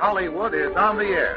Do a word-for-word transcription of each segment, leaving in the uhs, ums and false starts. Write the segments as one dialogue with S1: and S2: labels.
S1: Hollywood is on the air.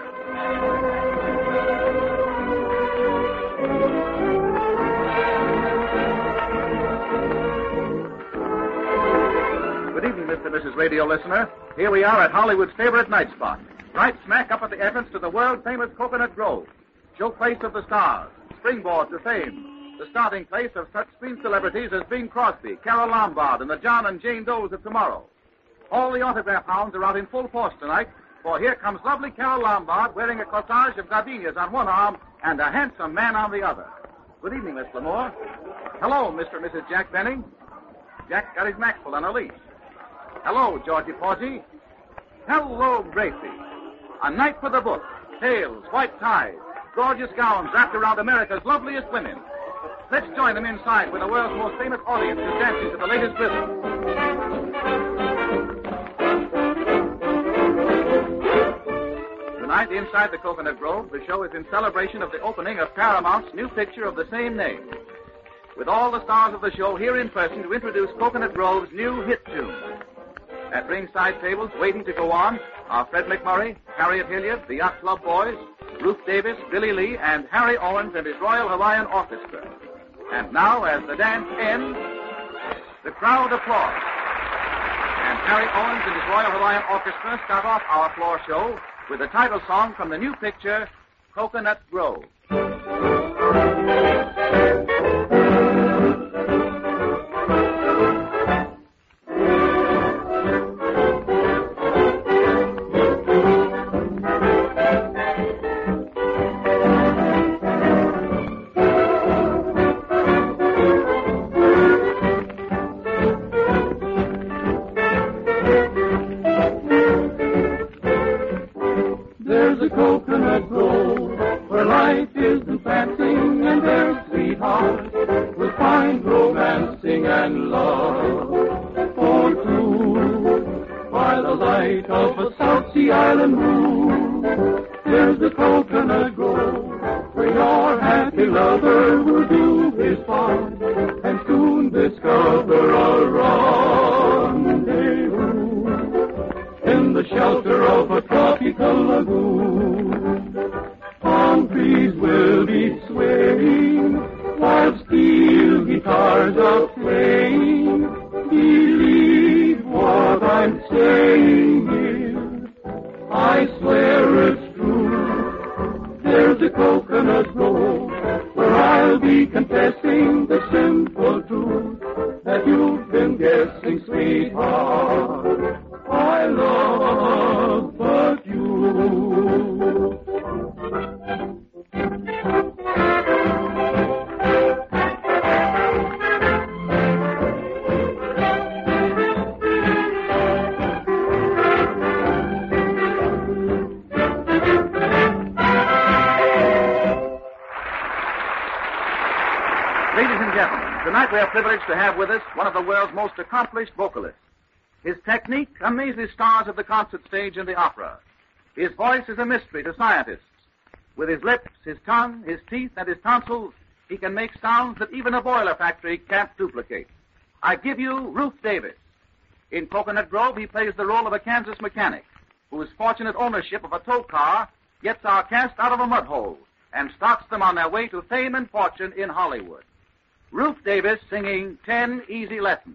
S1: Good evening, Mister and Missus Radio listener. Here we are at Hollywood's favorite night spot, right smack up at the entrance to the world-famous Coconut Grove, showplace of the stars, springboard to fame, the starting place of such screen celebrities as Bing Crosby, Carole Lombard, and the John and Jane Does of tomorrow. All the autograph hounds are out in full force tonight, for here comes lovely Carole Lombard wearing a corsage of gardenias on one arm and a handsome man on the other. Good evening, Miss Lamore. Hello, Mister and Missus Jack Benning. Jack got his Maxwell on a leash. Hello, Georgie Porgy. Hello, Gracie. A night for the book. Tails, white ties, gorgeous gowns wrapped around America's loveliest women. Let's join them inside where the world's most famous audience is dancing to the latest rhythm. Tonight, inside the Coconut Grove, the show is in celebration of the opening of Paramount's new picture of the same name. With all the stars of the show here in person to introduce Coconut Grove's new hit tune. At ringside tables, waiting to go on, are Fred McMurray, Harriet Hilliard, the Yacht Club Boys, Ruth Davis, Billy Lee, and Harry Owens and his Royal Hawaiian Orchestra. And now, as the dance ends, the crowd applauds. And Harry Owens and his Royal Hawaiian Orchestra start off our floor show with the title song from the new picture, Coconut Grove. Tonight we are privileged to have with us one of the world's most accomplished vocalists. His technique amazes stars of the concert stage and the opera. His voice is a mystery to scientists. With his lips, his tongue, his teeth, and his tonsils, he can make sounds that even a boiler factory can't duplicate. I give you Ruth Davis. In Coconut Grove, he plays the role of a Kansas mechanic whose fortunate ownership of a tow car gets our cast out of a mud hole and starts them on their way to fame and fortune in Hollywood. Ruth Davis singing Ten Easy Lessons.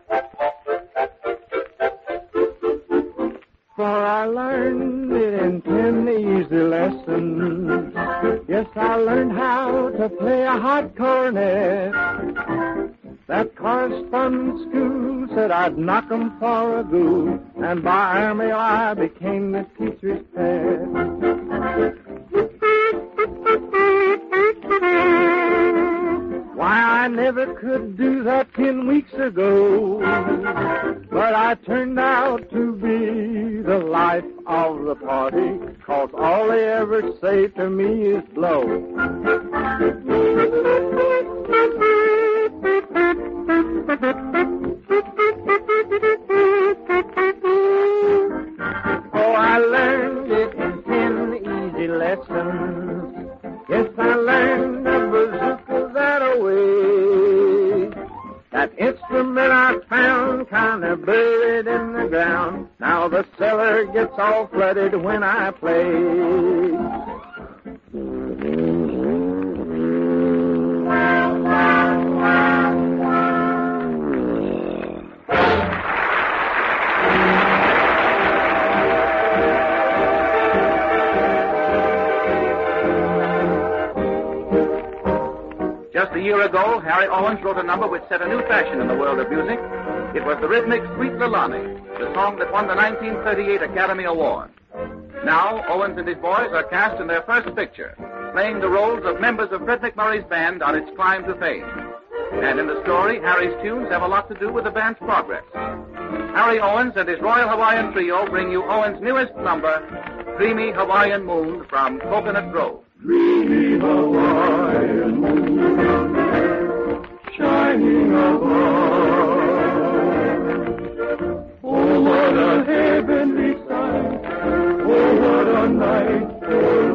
S2: For I learned it in ten easy lessons. Yes, I learned how to play a hot cornet. That correspondence school said I'd knock 'em for a ghoul, and by army I became the teacher's pet. Why, I never could do that ten weeks ago, but I turned out to be the life of the party, 'cause all they ever say to me is blow. Oh, I learned it in ten easy lessons. Yes, I learned the bazooka that away. That instrument I found kind down, they're buried in the ground. Now the cellar gets all flooded when I play.
S1: Just a year ago, Harry Owens wrote a number which set a new fashion in the world of music. It was the rhythmic Sweet Leilani, the song that won the nineteen thirty-eight Academy Award. Now, Owens and his boys are cast in their first picture, playing the roles of members of Fred McMurray's band on its climb to fame. And in the story, Harry's tunes have a lot to do with the band's progress. Harry Owens and his Royal Hawaiian Trio bring you Owens' newest number, Dreamy Hawaiian Moon from Coconut Grove.
S2: Dreamy Hawaiian moon, shining above. Oh, what a heavenly sight. Oh, what a night for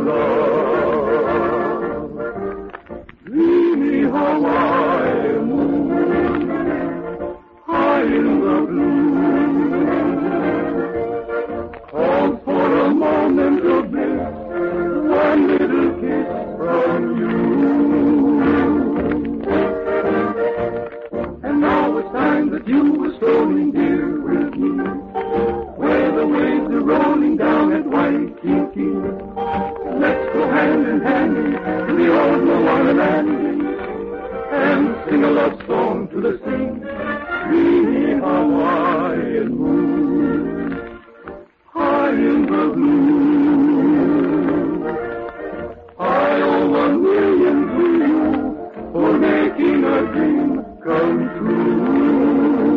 S2: love. Dreamy Hawaiian moon, high in the blue. Called for a moment of bliss, one little kiss from you. And now it's time that you were strolling here with me, where the waves are rolling down at Waikiki. Let's go hand in hand to the old Moana landing and sing a love song to the sea. Dreamy Hawaiian moon, high in the blue. I owe one million to you for making a dream come true.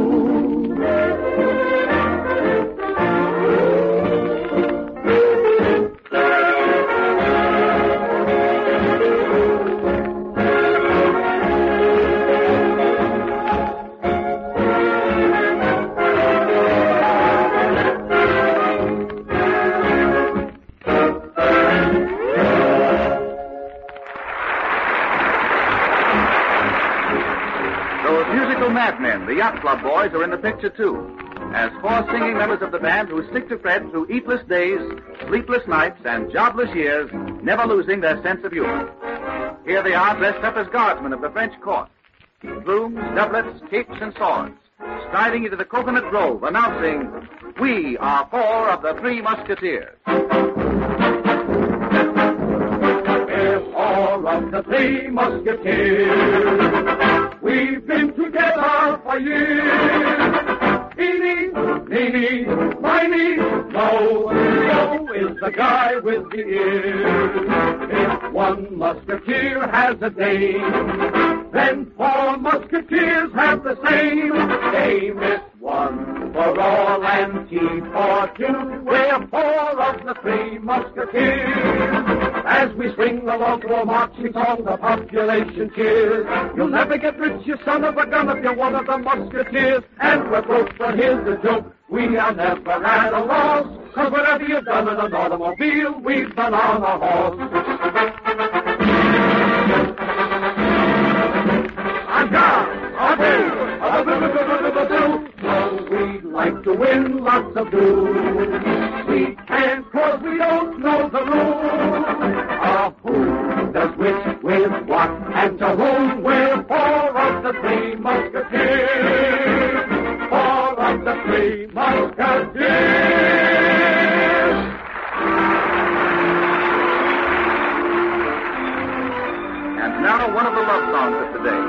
S1: Madmen, the Yacht Club boys, are in the picture, too, as four singing members of the band who stick to Fred through eatless days, sleepless nights, and jobless years, never losing their sense of humor. Here they are, dressed up as guardsmen of the French court. Plumes, doublets, capes, and swords, striding into the Coconut Grove, announcing, "We are four of the Three Musketeers."
S2: We're four of the Three Musketeers. We've been together for years. Eeny, meeny, miny, mo. Mo is the guy with the ears. If one musketeer has a dame, then four musketeers have the same. Dame is one for all and tea for two. We're four of the Three Musketeers. As we swing along to a marching song, the population cheers. You'll never get rich, you son of a gun, if you're one of the musketeers. And we're broke, but here's the joke. We have never had a loss, 'cause whatever you've done in an automobile, we've done on a horse. I'm gone, I'll do, I'll do, I'll do. So we'd like to win lots of dues. We can't 'cause we don't know the rules. Uh, who does which with what and to whom? We're four of the Three Musketeers. Four of the Three Musketeers.
S1: And now one of the love songs of today.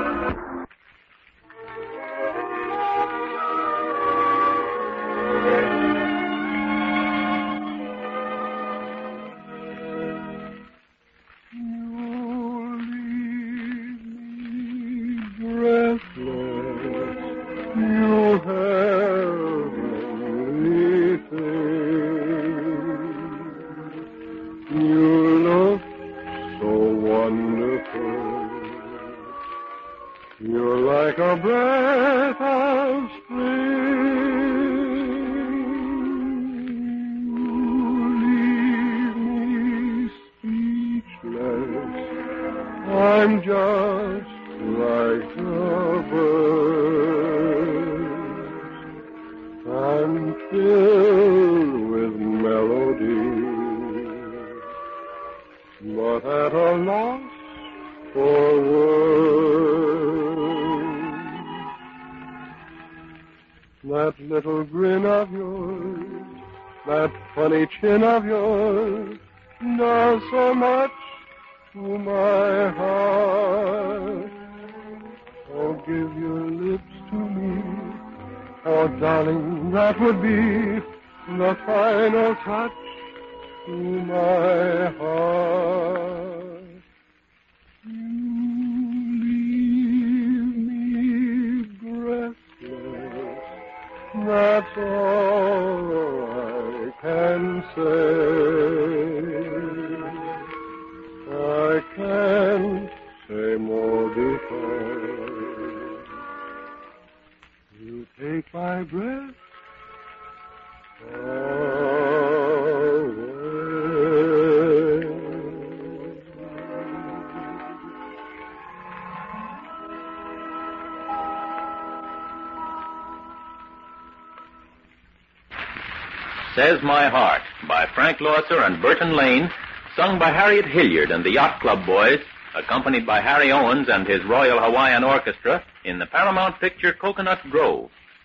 S2: You're like a breath of spring. You leave me speechless. I'm just like a bird. I'm filled with melody, but at a loss for words. That little grin of yours, that funny chin of yours, does so much to my heart. Oh, give your lips to me. Oh, darling, that would be the final touch to my heart. You leave me breathless. That's all I can say. I can't say more because you take my breath away.
S3: Says My Heart by Frank Loesser and Burton Lane, sung by Harriet Hilliard and the Yacht Club Boys, accompanied by Harry Owens and his Royal Hawaiian Orchestra in the Paramount picture Coconut Grove.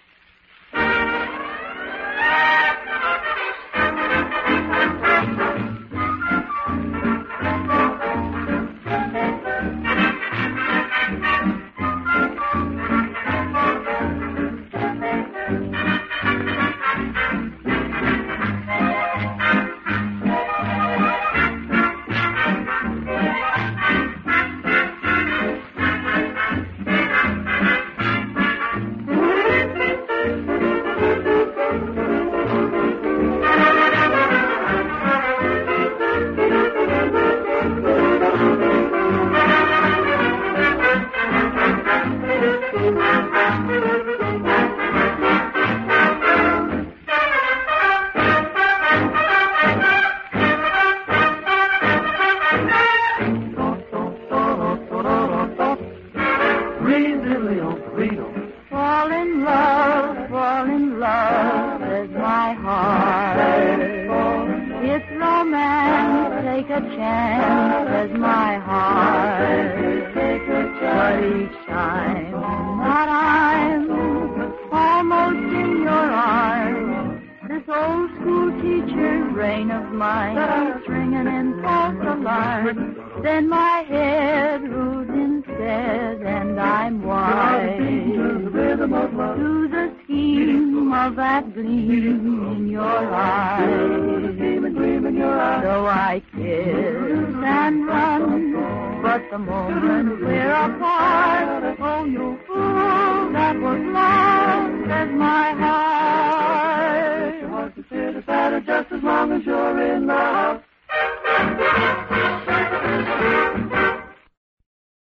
S4: Fall in love, fall in love with my heart. It's romance, take a chance with my heart. But each time that I'm almost in your arms, this old school teacher's brain of mine keeps ringing in false alarm. Then my head moves instead, and I'm wise to the scheme of that gleam in your eyes. So I kiss and run, but the moment we're apart, oh, you fool.